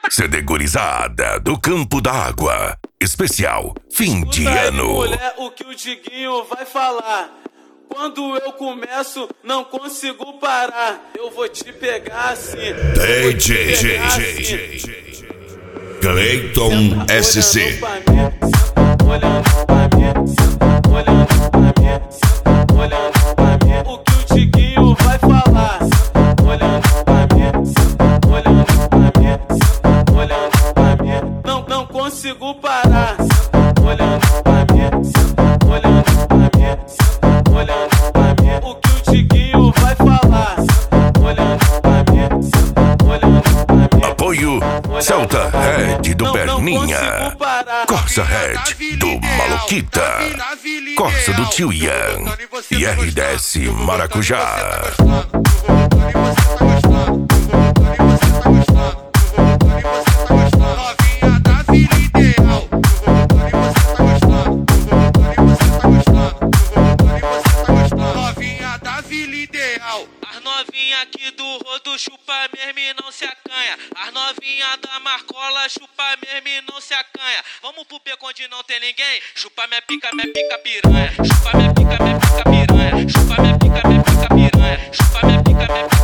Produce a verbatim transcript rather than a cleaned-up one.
C D Gurizada do Campo da Água. Especial fim de Escuta aí, ano. mulher, o que o Diguinho vai falar. Quando eu começo, não consigo parar. Eu vou te pegar assim. D J Cleiton S C. Olhando pra mim, olhando pra mim, olhando pra mim. O que o Diguinho vai falar. Olhando pra mim, olhando pra mim, olhando pra mim. Não, não consigo parar. Olhando pra mim, olhando pra mim, olhando pra mim. O que o Diguinho vai falar. Olhando pra mim, olhando pra mim. Apoio Celta Red do Perninha, Corsa Red do Maluquita, Corsa do Tio Ian e R dez Maracujá. As novinha aqui do rodo chupa mesmo e não se acanha. As novinha da Marcola chupa mesmo e não se acanha. Vamos pro beco onde não tem ninguém. Chupa minha pica, minha pica piranha. Chupa minha pica, minha pica piranha. Chupa minha pica, minha pica piranha. Chupa minha pica, minha pica